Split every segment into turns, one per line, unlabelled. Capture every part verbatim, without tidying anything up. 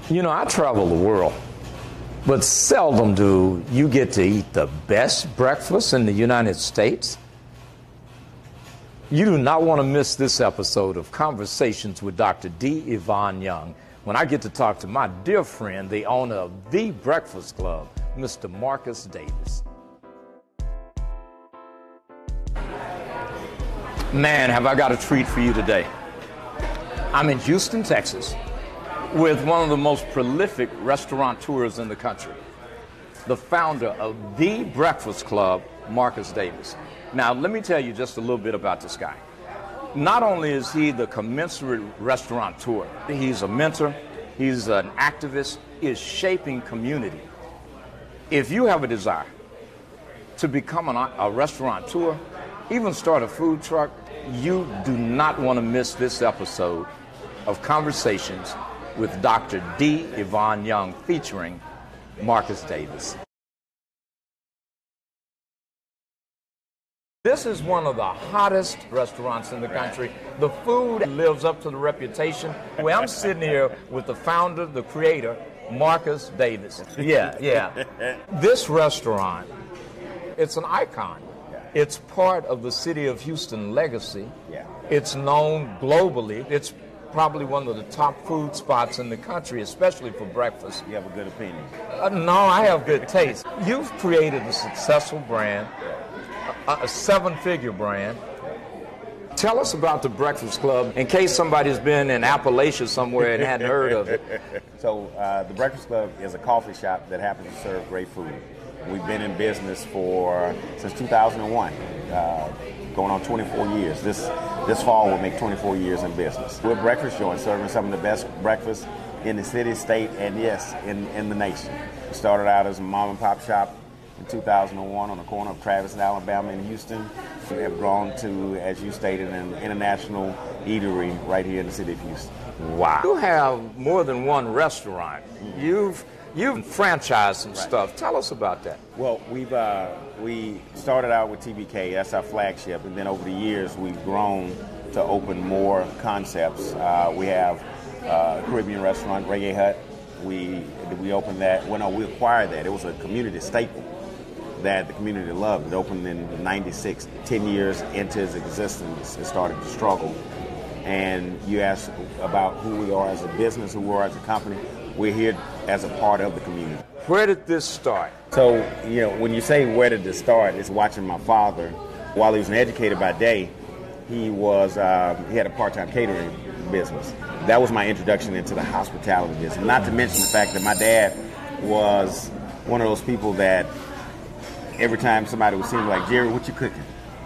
You know, I travel the world, but seldom do you get to eat the best breakfast in the United States. You do not want to miss this episode of Conversations with Doctor D. Yvonne Young, when I get to talk to my dear friend, the owner of The Breakfast Club, Mister Marcus Davis. Man, have I got a treat for you today. I'm in Houston, Texas, with one of the most prolific restaurateurs in the country, the founder of The Breakfast Club, Marcus Davis. Now, let me tell you just a little bit about this guy. Not only is he the commensurate restaurateur, he's a mentor, he's an activist, he is shaping community. If you have a desire to become an, a restaurateur, even start a food truck, you do not want to miss this episode of Conversations with Doctor D. Yvonne Young, featuring Marcus Davis. This is one of the hottest restaurants in the country. The food lives up to the reputation. Well, I'm sitting here with the founder, the creator, Marcus Davis. Yeah, yeah. This restaurant, it's an icon. It's part of the city of Houston legacy.
Yeah.
It's known globally. It's probably one of the top food spots in the country, especially for breakfast.
You have a good opinion.
Uh, no, I have good taste. You've created a successful brand, a, a seven-figure brand. Tell us about the Breakfast Club, in case somebody's been in Appalachia somewhere and hadn't heard of it.
So uh, the Breakfast Club is a coffee shop that happens to serve great food. We've been in business for since two thousand one, uh, going on twenty-four years. This this fall will make twenty-four years in business. We're a breakfast joint serving some of the best breakfast in the city, state, and yes, in, in the nation. We started out as a mom and pop shop in two thousand one on the corner of Travis and Alabama in Houston. We have grown to, as you stated, an international eatery right here in the city of Houston.
Wow. You have more than one restaurant. Mm-hmm. You've You've franchised some right. stuff. Tell us about that.
Well, we've uh, we started out with T B K. That's our flagship, and then over the years we've grown to open more concepts. Uh, we have uh, a Caribbean restaurant, Reggae Hut. We we opened that. Well, no, we acquired that. It was a community staple that the community loved. It opened in ninety-six. Ten years into its existence, it started to struggle. And you asked about who we are as a business, who we are as a company. We're here as a part of the community.
Where did this start?
So, you know, when you say where did this start, it's watching my father. While he was an educator by day, he was uh, he had a part-time catering business. That was my introduction into the hospitality business. Not to mention the fact that my dad was one of those people that every time somebody would see him, like, Jerry, what you cooking?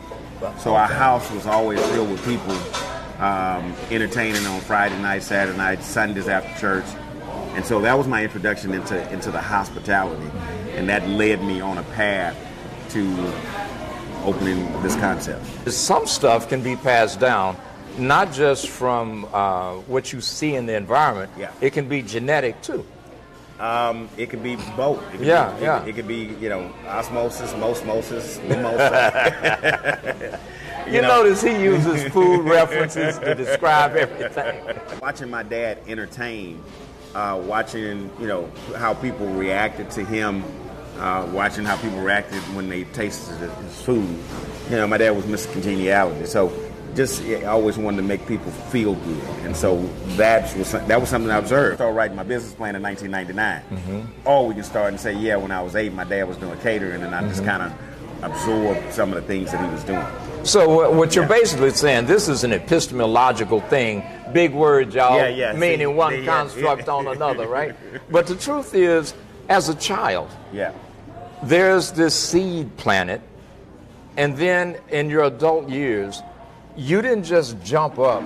So our house was always filled with people um, entertaining on Friday night, Saturday night, Sundays after church. And so that was my introduction into, into the hospitality. And that led me on a path to opening this concept.
Some stuff can be passed down, not just from uh, what you see in the environment.
Yeah.
It can be genetic, too.
Um, it could be both. It could
yeah,
be,
yeah.
It, it could be, you know, osmosis, mosmosis, mimosa.
You, you know, notice he uses food references to describe everything.
Watching my dad entertain, uh, watching, you know, how people reacted to him, uh, watching how people reacted when they tasted his food. You know, my dad was Mister Congeniality, so just I always wanted to make people feel good, and so that was that was something I observed. I started writing my business plan in nineteen ninety-nine. Mm-hmm. Or we can start and say, yeah, when I was eight, my dad was doing catering, and I mm-hmm. just kind of absorbed some of the things that he was doing.
So what you're yeah. basically saying, this is an epistemological thing, big words, y'all,
yeah, yeah.
meaning
See,
one
yeah.
construct on another, right? But the truth is, as a child,
yeah,
there's this seed planted, and then in your adult years, you didn't just jump up,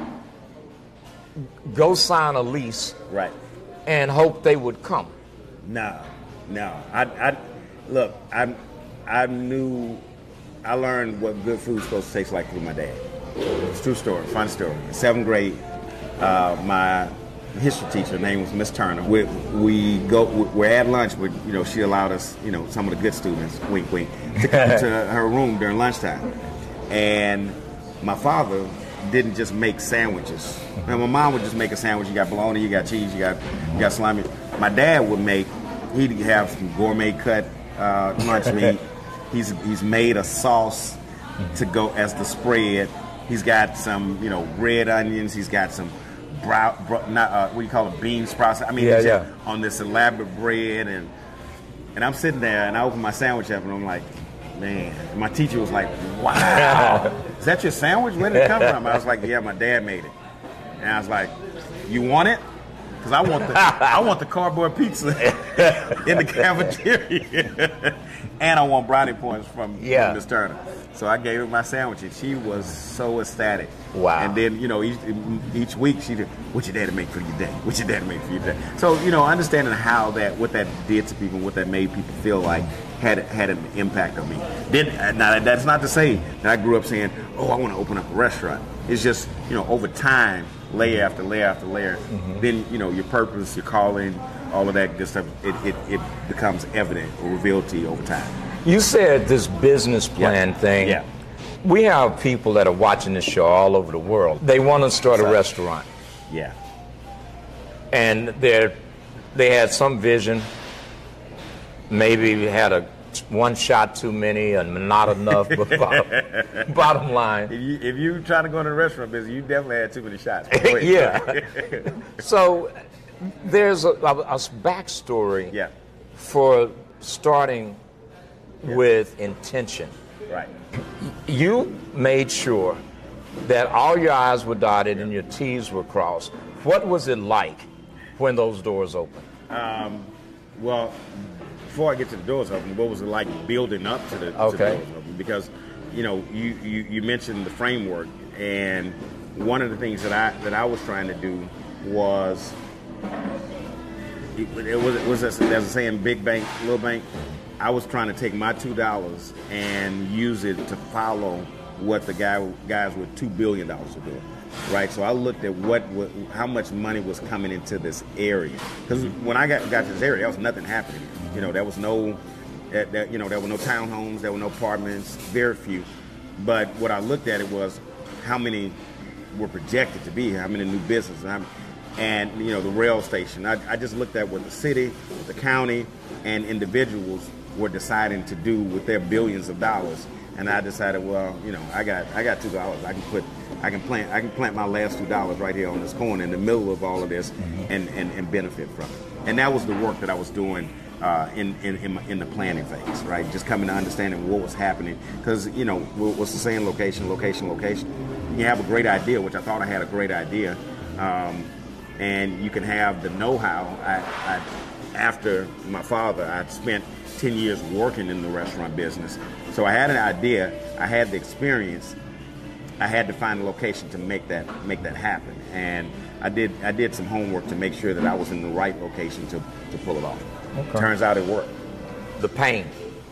go sign a lease,
right,
and hope they would come.
No, no. I, I look, I, I knew, I learned what good food's supposed to taste like through my dad. It's a true story, fun story. In seventh grade, uh, my history teacher, her name was Miss Turner. We, we go, we're at lunch, but you know, she allowed us, you know, some of the good students, wink, wink, to come to her room during lunchtime, and my father didn't just make sandwiches. Now, my mom would just make a sandwich. You got bologna, you got cheese, you got you got salami. my dad would make, he'd have some gourmet cut uh, lunch meat. He's he's made a sauce to go as the spread. He's got some, you know, red onions. He's got some brow, brow not uh, what do you call it, bean sprouts. I mean,
yeah,
he's
yeah.
on this elaborate bread, and and I'm sitting there and I open my sandwich up and I'm like, man. And my teacher was like, wow, is that your sandwich? Where did it come from? I was like, yeah, my dad made it. And I was like, you want it? Because I want the I want the cardboard pizza in the cafeteria, and I want brownie points from,
yeah.
from Miss Turner. So I gave her my sandwich, and she was so ecstatic.
Wow!
And then you know each each week she did, "What your daddy make for your day? What your daddy make for your day?" So you know, understanding how that what that did to people, what that made people feel like had had an impact on me. Then now that's not to say that I grew up saying, "Oh, I want to open up a restaurant." It's just you know over time. Layer after layer after layer, mm-hmm. then you know your purpose, your calling, all of that good stuff. It, it, it becomes evident or revealed to you over time.
You said this business plan
yeah.
thing.
Yeah.
We have people that are watching this show all over the world. They want to start a restaurant.
Yeah.
And they they had some vision. Maybe had a one shot too many and not enough, but bottom, bottom line.
If you if you trying to go into the restaurant business, you definitely had too many shots.
Yeah. So there's a, a, a backstory
yeah.
for starting
yeah.
with intention.
Right.
You made sure that all your I's were dotted and your T's were crossed. What was it like when those doors opened?
Um, well. Before I get to the doors open, what was it like building up to the,
okay.
to the doors open? Because, you know, you, you, you mentioned the framework, and one of the things that I that I was trying to do was it, it was it was a, there's a saying, big bank, little bank. I was trying to take my two dollars and use it to follow what the guy guys with two billion dollars were doing. Right, so I looked at what, what, how much money was coming into this area. Because when I got got to this area, there was nothing happening. You know, there was no, that, that, you know, there were no townhomes, there were no apartments, very few. But what I looked at it was how many were projected to be, how many new businesses, and, and you know, the rail station. I, I just looked at what the city, the county, and individuals were deciding to do with their billions of dollars. And I decided, well, you know, I got I got two dollars. I can put, I can plant, I can plant my last two dollars right here on this corner in the middle of all of this, mm-hmm. and, and, and benefit from it. And that was the work that I was doing uh, in in in, my, in the planning phase, right? Just coming to understanding what was happening, because you know, what's the saying? Location, location, location. You have a great idea, which I thought I had a great idea, um, and you can have the know-how. I, I after my father, I spent ten years working in the restaurant business. So I had an idea, I had the experience, I had to find a location to make that make that happen. And I did I did some homework to make sure that I was in the right location to, to pull it off. Okay. Turns out it worked.
The pain.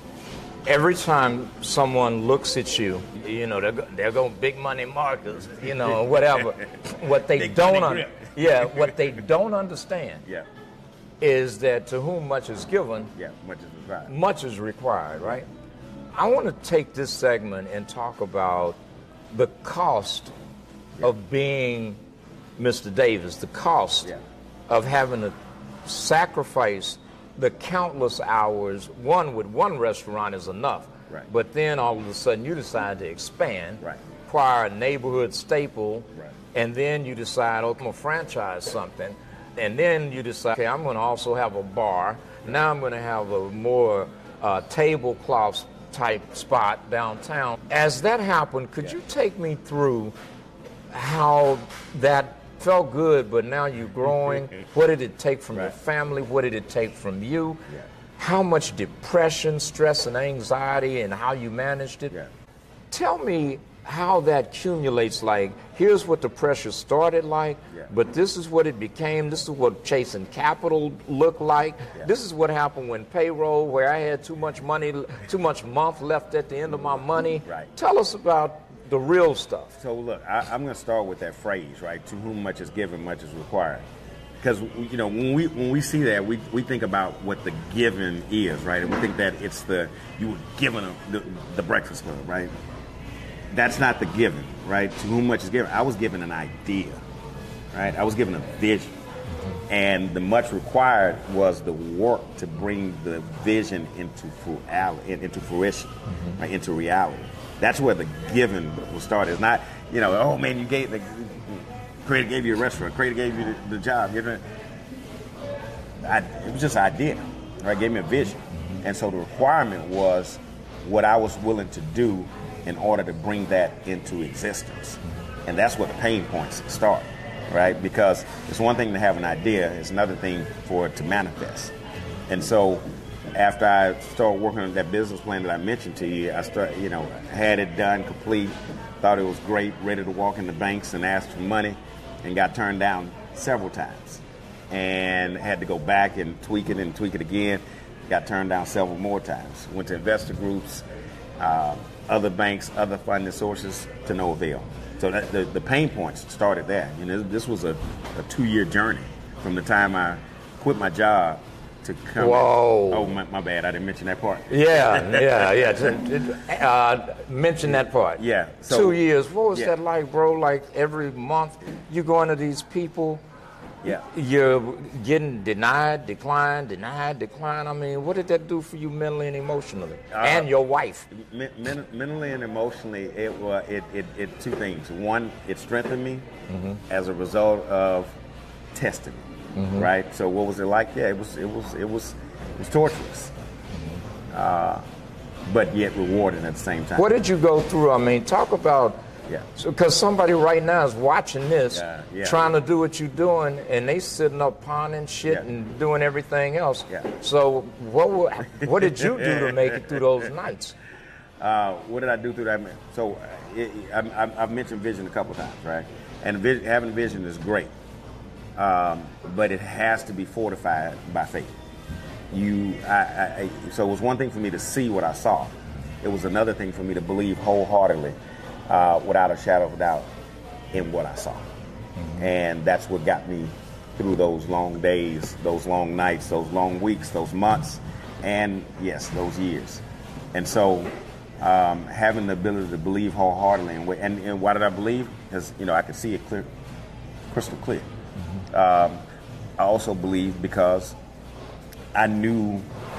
Every time someone looks at you, you know, they're, they're going big money markers, you know, whatever. What they
big
don't un- yeah, what they don't understand
yeah.
is that to whom much is given,
yeah, much is required.
Much is required, right? I want to take this segment and talk about the cost yeah. of being Mister Davis, the cost
yeah.
of having to sacrifice the countless hours. One with one restaurant is enough,
right.
but then all of a sudden you decide to expand,
right.
acquire a neighborhood staple,
right.
and then you decide, oh, I'm going to franchise something, and then you decide, okay, I'm going to also have a bar. Now I'm going to have a more uh, tablecloth type spot downtown. As that happened, could yeah. you take me through how that felt good, but now you're growing? What did it take from right. your family? What did it take from you?
Yeah.
How much depression, stress, and anxiety, and how you managed it?
Yeah.
Tell me how that accumulates. Like, here's what the pressure started like,
yeah.
but this is what it became. This is what chasing capital looked like.
Yeah.
This is what happened when payroll, where I had too much money, too much month left at the end of my money.
Right.
Tell us about the real stuff.
So look, I, I'm going to start with that phrase, right? To whom much is given, much is required. Because you know, when we when we see that, we we think about what the given is, right? And we think that it's the you were given a, the the Breakfast Club, right? That's not the given, right? To whom much is given. I was given an idea, right? I was given a vision. Mm-hmm. And the much required was the work to bring the vision into fruality, into fruition, mm-hmm. right, into reality. That's where the giving will start. It's not, you know, oh man, you gave the creator gave you a restaurant, creator gave you the, the job. You know, I, it was just an idea, right? Gave me a vision, mm-hmm. and so the requirement was what I was willing to do in order to bring that into existence, mm-hmm. and that's where the pain points start. Right? Because it's one thing to have an idea, it's another thing for it to manifest. And so after I started working on that business plan that I mentioned to you, I started, you know, had it done, complete, thought it was great, ready to walk in the banks and ask for money, and got turned down several times. And had to go back and tweak it and tweak it again, got turned down several more times. Went to investor groups, uh, other banks, other funding sources, to no avail. So that, the, the pain points started there. You know, this was a, a two-year journey from the time I quit my job to come.
Whoa!
In. Oh, my, my bad. I didn't mention that part.
Yeah, yeah, yeah. Uh, mention that part.
Yeah. So,
two years. What was
yeah.
that like, bro? Like every month, you going to these people.
Yeah.
You're getting denied, declined, denied, declined. I mean, what did that do for you mentally and emotionally, uh, and your wife?
Men- men- mentally and emotionally, it was it, it, it two things. One, it strengthened me mm-hmm. as a result of testing me, mm-hmm. right? So, what was it like? Yeah, it was it was it was it was torturous, mm-hmm. uh, but yet rewarding at the same time.
What did you go through? I mean, talk about.
Yeah.
Because somebody right now is watching this,
yeah, yeah.
trying to do what you're doing, and they sitting up pawning shit
yeah.
and doing everything else.
Yeah.
So what what did you do to make it through those nights?
Uh, what did I do through that? So it, I, I, I've mentioned vision a couple times, right? And vision, having a vision is great, um, but it has to be fortified by faith. You, I, I, so it was one thing for me to see what I saw. It was another thing for me to believe wholeheartedly. Uh, without a shadow of a doubt in what I saw. Mm-hmm. And that's what got me through those long days, those long nights, those long weeks, those months, and yes, those years. And so um, having the ability to believe wholeheartedly, and, and, and why did I believe? Because, you know, I could see it clear, crystal clear. Mm-hmm. Um, I also believed because I knew,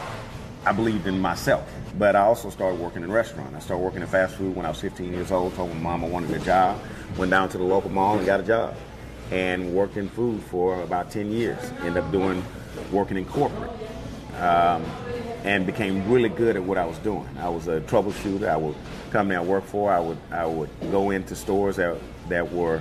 I believed in myself. But I also started working in a restaurant. I started working in fast food when I was fifteen years old, told my mom I wanted a job, went down to the local mall and got a job, and worked in food for about ten years. Ended up doing, working in corporate, um, and became really good at what I was doing. I was a troubleshooter. I would, company I worked for, I would I would go into stores that, that were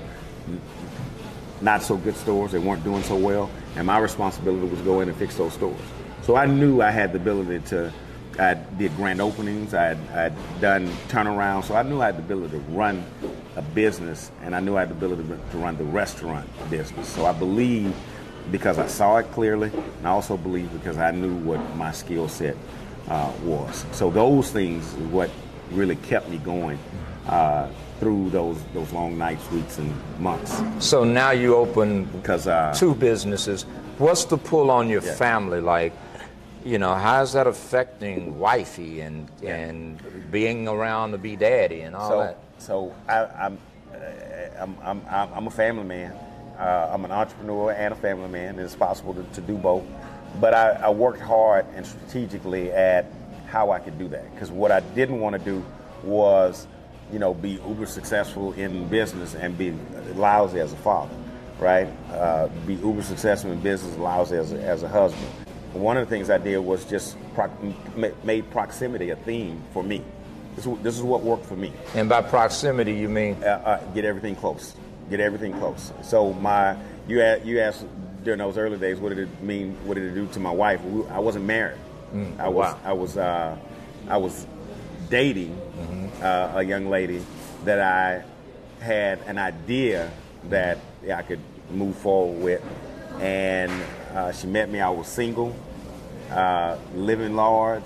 not so good stores, they weren't doing so well, and my responsibility was go in and fix those stores. So I knew I had the ability to, I did grand openings, I had done turnarounds, so I knew I had the ability to run a business, and I knew I had the ability to run the restaurant business. So I believe because I saw it clearly, and I also believe because I knew what my skill set uh, was. So those things is what really kept me going uh, through those those long nights, weeks, and months.
So now you open
because uh,
two businesses. What's the pull on your
yeah.
family like? You know, how's that affecting wifey and
yeah.
and being around to be daddy and all
so,
that?
So I, I'm, I'm I'm I'm a family man. Uh, I'm an entrepreneur and a family man, and it's possible to, to do both. But I, I worked hard and strategically at how I could do that. Because what I didn't want to do was, you know, be uber successful in business and be lousy as a father, right? Uh, be uber successful in business, lousy as a, as a husband. One of the things I did was just pro- made proximity a theme for me. This, this is what worked for me.
And by proximity, you mean?
Uh, uh, get everything close. Get everything close. So my, you asked, you asked during those early days, what did it mean? What did it do to my wife? We, I wasn't married.
Mm,
I was,
wow.
I was, uh, I was dating mm-hmm. uh, a young lady that I had an idea that I could move forward with, and uh, she met me. I was single, uh, living large,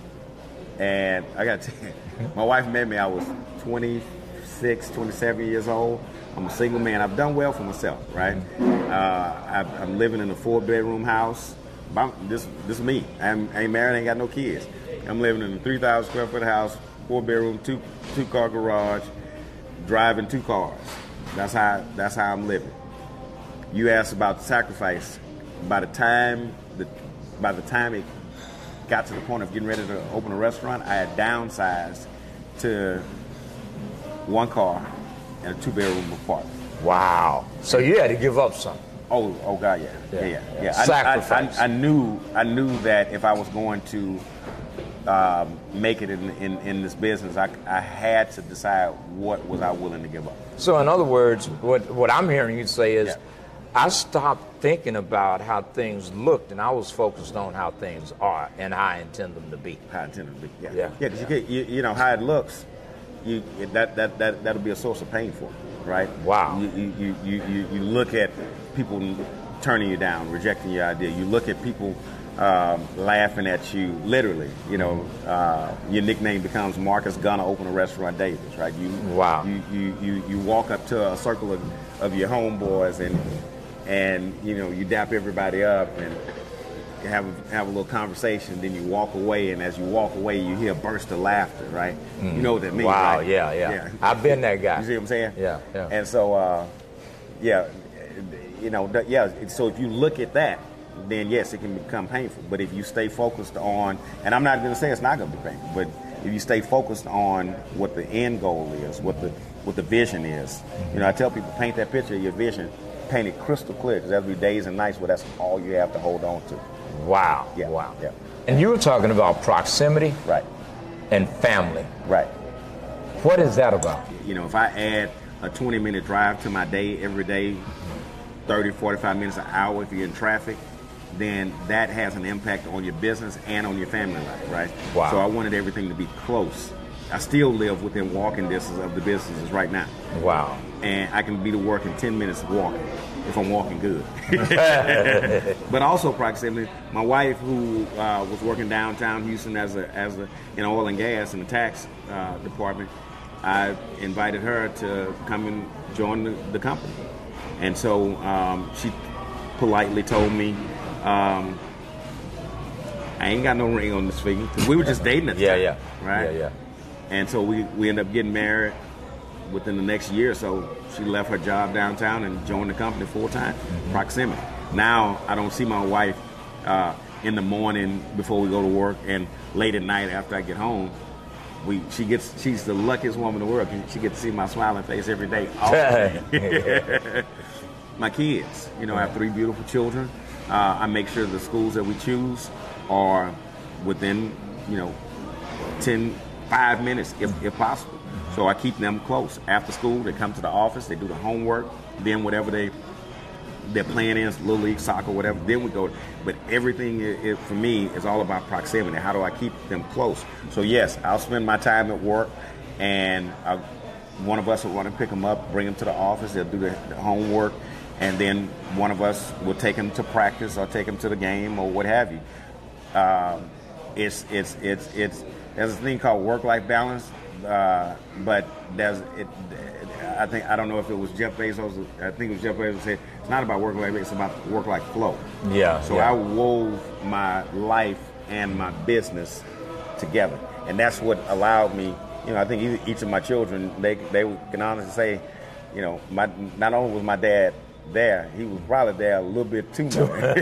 and I got to tell you, my wife met me. I was twenty-six, twenty-seven years old. I'm a single man. I've done well for myself, right? Uh, I, I'm living in a four-bedroom house. This, this is me. I'm, I ain't married. I ain't got no kids. I'm living in a three thousand square foot house, four-bedroom, two two-car garage, driving two cars. That's how that's how I'm living. You asked about the sacrifice. by the time the by the time it got to the point of getting ready to open a restaurant, I had downsized to one car and a two-bedroom apartment.
Wow. So you had to give up something.
Oh, oh God, yeah, yeah, yeah. yeah. yeah.
Sacrifice.
I, I, I knew, I knew that if I was going to um, make it in, in, in this business, I, I had to decide what was I willing to give up.
So, in other words, what what I'm hearing you say is,
yeah.
I stopped thinking about how things looked, and I was focused on how things are and how I intend them to be.
How I intend them to be. Yeah,
yeah.
Yeah, because yeah. you, you, you know how it looks. You that that that that'll be a source of pain for you, right?
Wow.
You you, you you you look at people turning you down, rejecting your idea. You look at people um, laughing at you, literally. You know, uh, your nickname becomes Marcus Gunner, open a restaurant Davis, right? You
wow.
You you you, you walk up to a circle of, of your homeboys and and you know you dap everybody up and have a, have a little conversation, then you walk away, and as you walk away, you hear a burst of laughter, right? Mm. You know what that means,
wow,
right?
yeah, yeah, yeah. I've been that guy.
You see what I'm saying?
Yeah, yeah.
And so, uh, yeah, you know, yeah, so if you look at that, then yes, it can become painful. But if you stay focused on, and I'm not going to say it's not going to be painful, but if you stay focused on what the end goal is, what the what the vision is, mm-hmm. you know, I tell people, paint that picture of your vision, paint it crystal clear, because there'll be days and nights where that's all you have to hold on to.
Wow.
Yeah.
Wow.
Yeah.
And you were talking about proximity.
Right.
And family.
Right.
What is that about?
You know, if I add a twenty minute drive to my day every day, thirty, forty-five minutes, an hour if you're in traffic, then that has an impact on your business and on your family life, right?
Wow.
So I wanted everything to be close. I still live within walking distance of the businesses right now.
Wow.
And I can be to work in ten minutes of walking, if I'm walking good. But also proximity. My wife, who uh, was working downtown Houston as a as a in oil and gas in the tax uh, department, I invited her to come and join the, the company. And so um, she politely told me, um, I ain't got no ring on this finger, because we were just dating at the
yeah,
time,
yeah,
right?
Yeah, yeah.
And so we, we ended up getting married within the next year or so. She left her job downtown and joined the company full time. Mm-hmm. Proximity. Now I don't see my wife uh, in the morning before we go to work, and late at night after I get home. We she gets she's the luckiest woman in the world. She gets to see my smiling face every day. All day. My kids, you know, I have three beautiful children. Uh, I make sure the schools that we choose are within, you know, ten, five minutes if, if possible. So I keep them close. After school, they come to the office, they do the homework, then whatever they their plan is, Little League, soccer, whatever, then we go. But everything, it, it, for me, is all about proximity. How do I keep them close? So yes, I'll spend my time at work, and I'll, one of us will run and pick them up, bring them to the office, they'll do the, the homework, and then one of us will take them to practice or take them to the game or what have you. Um, it's, it's, it's, it's, there's a thing called work-life balance, uh, but there's, it, I think, I don't know if it was Jeff Bezos, I think it was Jeff Bezos who said, it's not about work-life, it's about work-life flow.
Yeah.
So
yeah.
I wove my life and my business together. And that's what allowed me, you know, I think each of my children, they they can honestly say, you know, my not only was my dad there, he was probably there a little bit too much.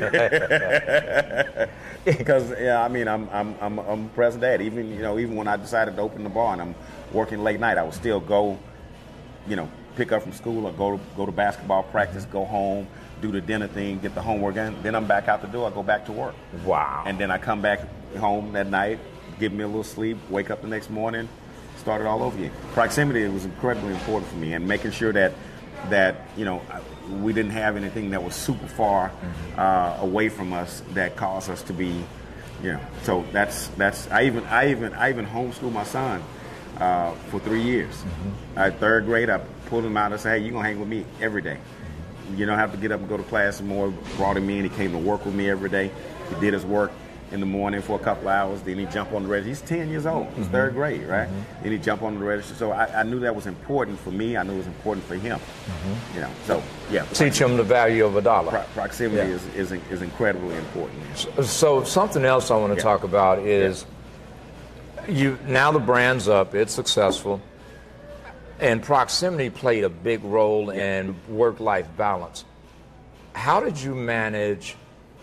Because yeah, I mean, I'm I'm I'm I'm a present dad. Even you know, even when I decided to open the bar and I'm working late night, I would still go, you know, pick up from school or go to go to basketball practice, go home, do the dinner thing, get the homework in. Then I'm back out the door. I go back to work.
Wow.
And then I come back home that night, give me a little sleep, wake up the next morning, start it all over again. Proximity was incredibly important for me, and making sure that that you know we didn't have anything that was super far mm-hmm. uh, away from us that caused us to be, you know. So that's that's I even I even I even homeschooled my son uh, for three years. Mm-hmm. At third grade, I pulled him out and said, "Hey, you're gonna hang with me every day. You don't have to get up and go to class anymore." Brought him in. He came to work with me every day. He did his work in the morning for a couple hours. Then he jumped on the register. He's ten years old. He's mm-hmm. third grade, right? Mm-hmm. Then he jumped on the register. So I, I knew that was important for me. I knew it was important for him. Mm-hmm. You know. So yeah.
Teach him the value of a dollar.
Pro- proximity
yeah.
is, is is incredibly important.
So, so something else I want to
yeah.
talk about is yeah. you now the brand's up. It's successful. And proximity played a big role yeah. in work-life balance. How did you manage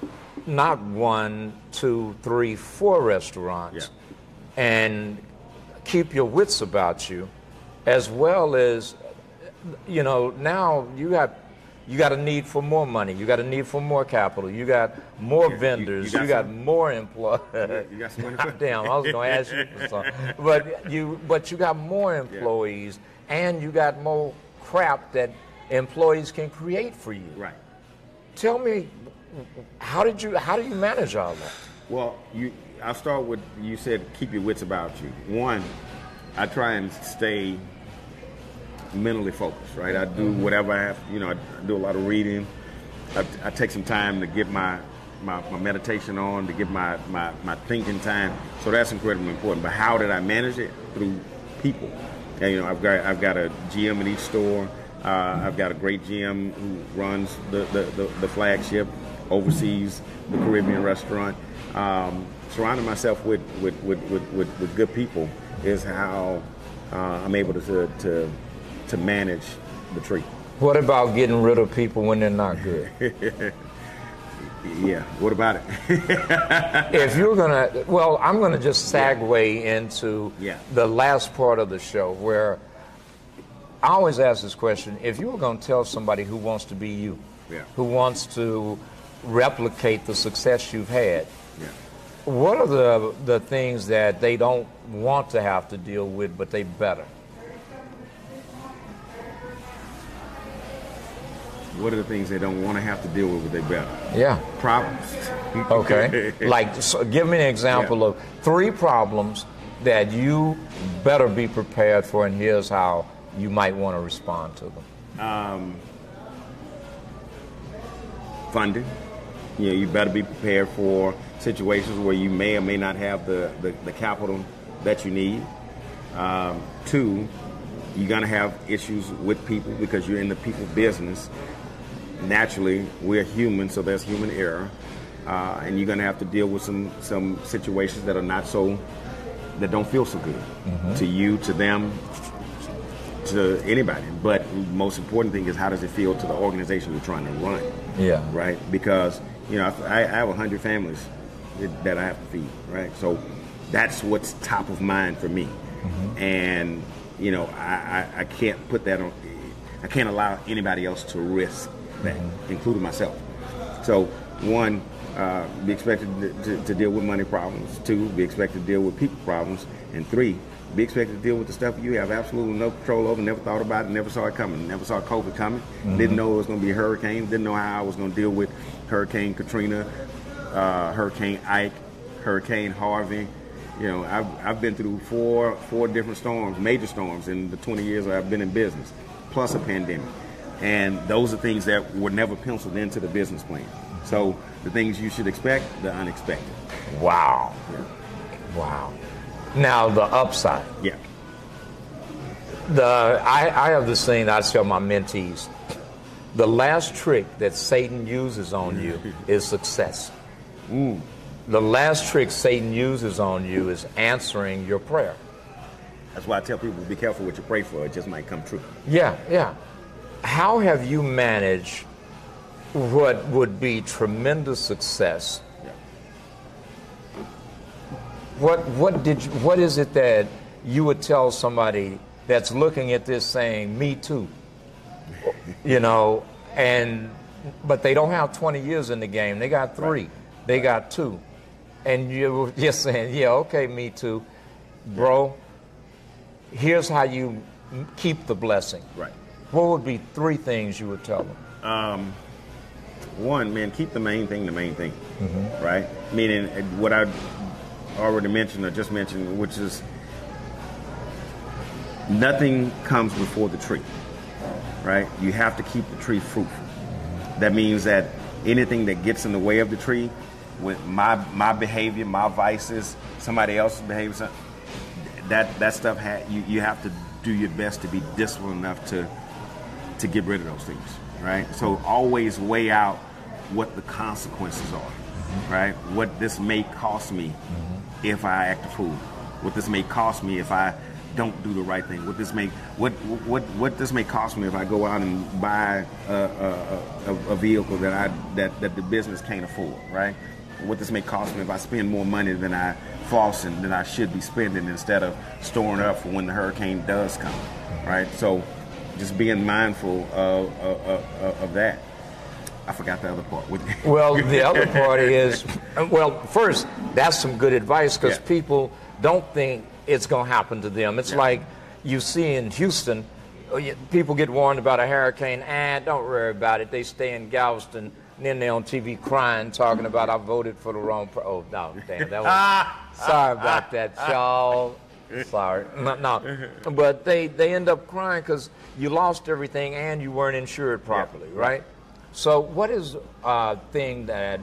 not one, two, three, four restaurants, yeah. and keep your wits about you, as well as, you know, now you got you got a need for more money, you got a need for more capital, you got more yeah, vendors, you, you got, you got more employees. Yeah, you got some Damn, I was going to ask you for something, but you but you got more employees, yeah. and you got more crap that employees can create for you.
Right.
Tell me, how did you how do you manage all that?
Well, you I'll start with, you said keep your wits about you. One, I try and stay mentally focused, right? I do whatever I have, you know, I do a lot of reading. I, I take some time to get my, my, my meditation on, to get my, my, my thinking time. So that's incredibly important. But how did I manage it? Through people. And, you know, I've got I've got a G M in each store. Uh, I've got a great G M who runs the, the, the, the flagship, oversees the Caribbean restaurant. Um, surrounding myself with, with, with, with, with, with good people is how uh, I'm able to, to to manage the tree.
What about getting rid of people when they're not good?
Yeah, what about it?
If you're gonna, well, I'm gonna just segue yeah. into
yeah.
the last part of the show, where I always ask this question: if you were gonna tell somebody who wants to be you,
yeah.
who wants to replicate the success you've had,
yeah.
what are the the things that they don't want to have to deal with, but they better?
What are the things they don't want to have to deal with, but they better?
Yeah.
Problems.
Okay. Like, so give me an example yeah. of three problems that you better be prepared for, and here's how you might want to respond to them.
Um, funding. You know, you better be prepared for situations where you may or may not have the, the, the capital that you need. Um, two, you're going to have issues with people because you're in the people business. Naturally, we're human, so there's human error, uh, and you're going to have to deal with some some situations that are not so, that don't feel so good mm-hmm. to you, to them, to anybody. But most important thing is, how does it feel to the organization you're trying to run?
Yeah. Right.
Because you know, I, I have a hundred families that I have to feed. Right. So that's what's top of mind for me, mm-hmm. and you know, I, I, I can't put that on. I can't allow anybody else to risk that, mm-hmm. including myself. So, one, uh, be expected to, to, to deal with money problems. Two, be expected to deal with people problems. And three, be expected to deal with the stuff you have absolutely no control over, never thought about it, never saw it coming, never saw COVID coming, mm-hmm. didn't know it was going to be a hurricane, didn't know how I was going to deal with Hurricane Katrina, uh, Hurricane Ike, Hurricane Harvey. You know, I've, I've been through four four different storms, major storms, in the twenty years I've been in business, plus a pandemic. And those are things that were never penciled into the business plan. So the things you should expect, the unexpected.
Wow.
Yeah.
Wow. Now the upside.
Yeah.
The I, I have this thing that I tell my mentees. The last trick that Satan uses on you is success.
Mm.
The last trick Satan uses on you is answering your prayer.
That's why I tell people, be careful what you pray for. It just might come true.
Yeah, yeah. How have you managed what would be tremendous success?
Yeah.
What what did you, what is it that you would tell somebody that's looking at this saying, "Me too," you know, and but they don't have twenty years in the game. They got three. Right. They got two. And you're just saying, yeah, okay, me too. Bro, here's how you keep the blessing.
Right.
What would be three things you would tell them?
Um, one, man, keep the main thing the main thing,
mm-hmm.
right? Meaning what I already mentioned or just mentioned, which is nothing comes before the tree, right? You have to keep the tree fruitful. That means that anything that gets in the way of the tree, with my my behavior, my vices, somebody else's behavior, that that stuff ha- you you have to do your best to be disciplined enough to to get rid of those things, right? So always weigh out what the consequences are, mm-hmm. right? What this may cost me mm-hmm. if I act a fool. What this may cost me if I don't do the right thing? What this may what what what this may cost me if I go out and buy a, a, a, a vehicle that I that, that the business can't afford, right? What this may cost me if I spend more money than I false and than I should be spending instead of storing up for when the hurricane does come, right? So just being mindful of of, of, of that. I forgot the other part.
Well, the other part is, well, first, that's some good advice because
yeah.
people don't think it's going to happen to them. It's yeah. like you see in Houston, people get warned about a hurricane, and don't worry about it. They stay in Galveston, and then they're on T V crying, talking about, I voted for the wrong pro. Oh, no, damn, that was, sorry about that, y'all. Sorry. No, no. But they, they end up crying because you lost everything and you weren't insured properly, yeah. right? So what is a thing that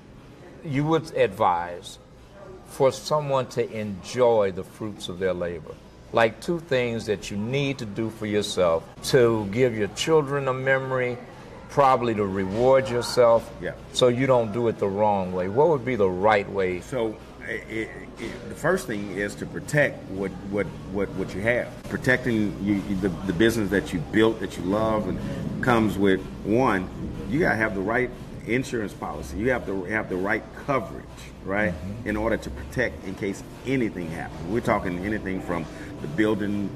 you would advise for someone to enjoy the fruits of their labor? Like two things that you need to do for yourself to give your children a memory, probably to reward yourself,
yeah.
so you don't do it the wrong way. What would be the right way?
So it, it, the first thing is to protect what what, what, what you have. Protecting you, the, the business that you built, that you love, and comes with, one, you gotta have the right insurance policy. You have to have the right coverage, right, mm-hmm. in order to protect in case anything happens. We're talking anything from the building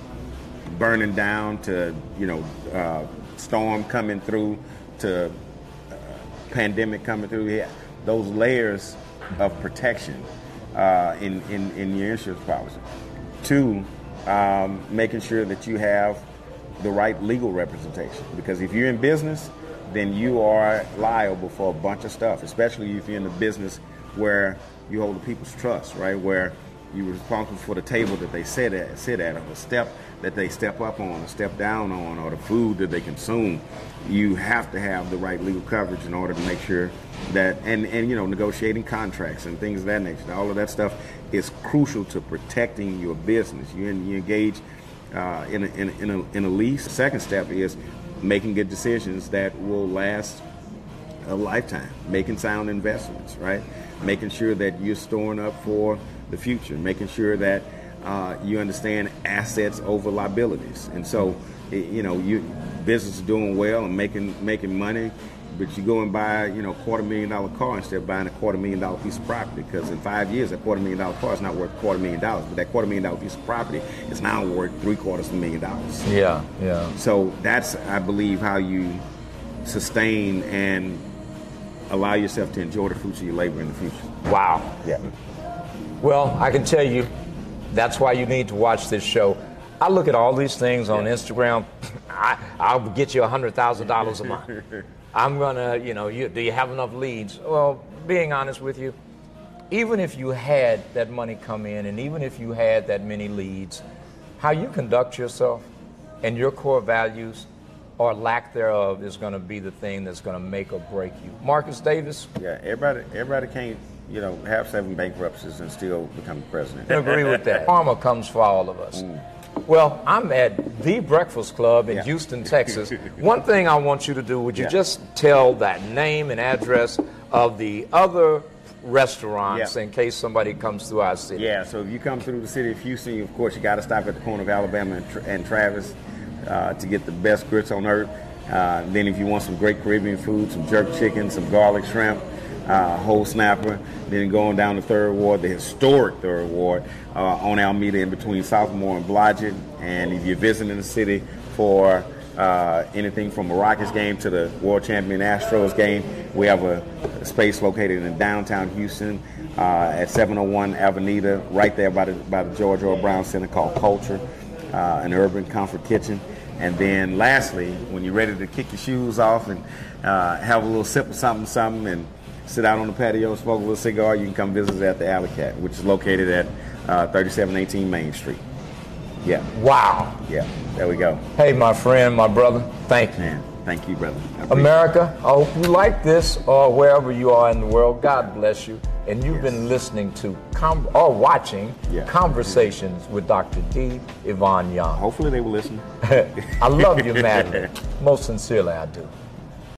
burning down to, you know, uh, storm coming through to uh, pandemic coming through. Yeah, those layers of protection uh, in, in, in your insurance policy. Two, um, making sure that you have the right legal representation. Because if you're in business, then you are liable for a bunch of stuff, especially if you're in a business where you hold the people's trust, right? Where you're responsible for the table that they sit at, sit at, or the step that they step up on, or step down on, or the food that they consume. You have to have the right legal coverage in order to make sure that, and, and you know, negotiating contracts and things of that nature. All of that stuff is crucial to protecting your business. You, you engage uh, in, a, in, a, in, a, in a lease. The second step is making good decisions that will last a lifetime, making sound investments, right? Making sure that you're storing up for the future, making sure that uh, you understand assets over liabilities. And so, you know, you business is doing well and making making money, but you go and buy, you know, a quarter million dollar car instead of buying a quarter million dollar piece of property, because in five years, that quarter million dollar car is not worth a quarter million dollars, but that quarter million dollar piece of property is now worth three quarters of a million dollars.
Yeah, yeah.
So that's, I believe, how you sustain and allow yourself to enjoy the fruits of your labor in the future.
Wow.
Yeah.
Well, I can tell you, that's why you need to watch this show. I look at all these things on yeah. Instagram. I, I'll get you one hundred thousand dollars a month. I'm going to, you know, you, do you have enough leads? Well, being honest with you, even if you had that money come in, and even if you had that many leads, how you conduct yourself and your core values or lack thereof is going to be the thing that's going to make or break you. Marcus Davis?
Yeah, everybody, everybody can't, you know, have seven bankruptcies and still become president.
I agree with that. Karma comes for all of us. Mm. Well, I'm at The Breakfast Club in yeah. Houston, Texas. One thing I want you to do, would you yeah. just tell that name and address of the other restaurants yeah. in case somebody comes through our city?
Yeah, so if you come through the city of Houston, of course, you got to stop at the corner of Alabama and, Tra- and Travis uh, to get the best grits on earth. Uh, then if you want some great Caribbean food, some jerk chicken, some garlic shrimp, Uh, whole snapper, then going down the Third Ward, the historic Third Ward, uh, on Alameda in between Sophomore and Blodgett. And if you're visiting the city for uh, anything from a Rockets game to the world champion Astros game, we have a, a space located in downtown Houston uh, at seven oh one Avenida, right there by the, by the George Earl Brown Center, called Culture, uh, an urban comfort kitchen. And then lastly, when you're ready to kick your shoes off and uh, have a little sip of something, something, and sit out on the patio, smoke a little cigar, you can come visit us at the Alley Cat, which is located at uh, thirty-seven eighteen Main Street. Yeah.
Wow.
Yeah, there we go.
Hey, my friend, my brother, thank you.
Man, thank you, brother.
America, I hope you like this, or wherever you are in the world. God bless you. And you've yes. been listening to, com- or watching, yeah. Conversations with Doctor D. Yvonne Young.
Hopefully they will listen.
I love you madly. Most sincerely, I do.